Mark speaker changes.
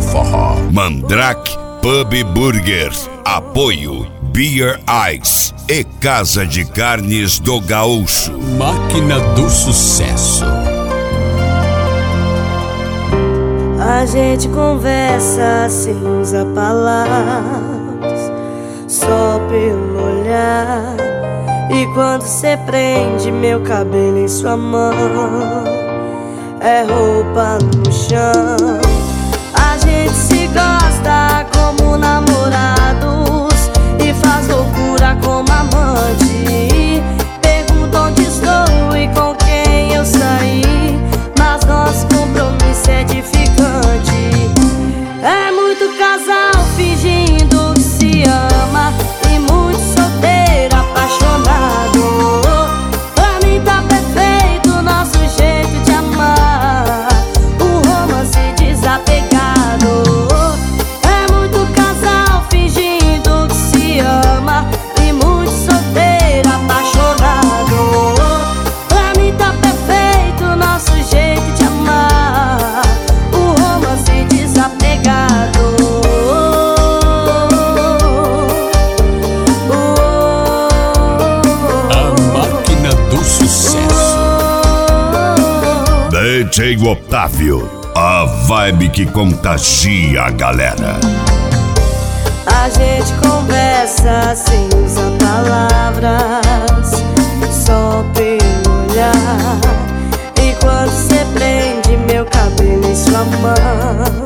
Speaker 1: forró. Mandrake Pub Burger. Apoio Beer Ice e Casa de Carnes do Gaúcho.
Speaker 2: Máquina do Sucesso.
Speaker 3: A gente conversa sem usar palavras, só pelo olhar. E quando cê prende meu cabelo em sua mão, é roupa no chão. A gente se gosta como namorados e faz loucura como amante. Pergunta onde estou e com quem eu saí, mas nosso compromisso é edificante. É muito casal fingindo que se ama e muito solteiro apaixonado. Pra mim tá perfeito o nosso jeito de amar, um romance desapegado. É muito casal fingindo que se ama e muito solteiro apaixonado. Pra mim tá perfeito o nosso jeito de amar, um romance desapegado.
Speaker 1: DJ Otávio, a vibe que contagia a galera.
Speaker 3: A gente conversa sem usar palavras, só pelo olhar. E quando cê prende meu cabelo em sua mão,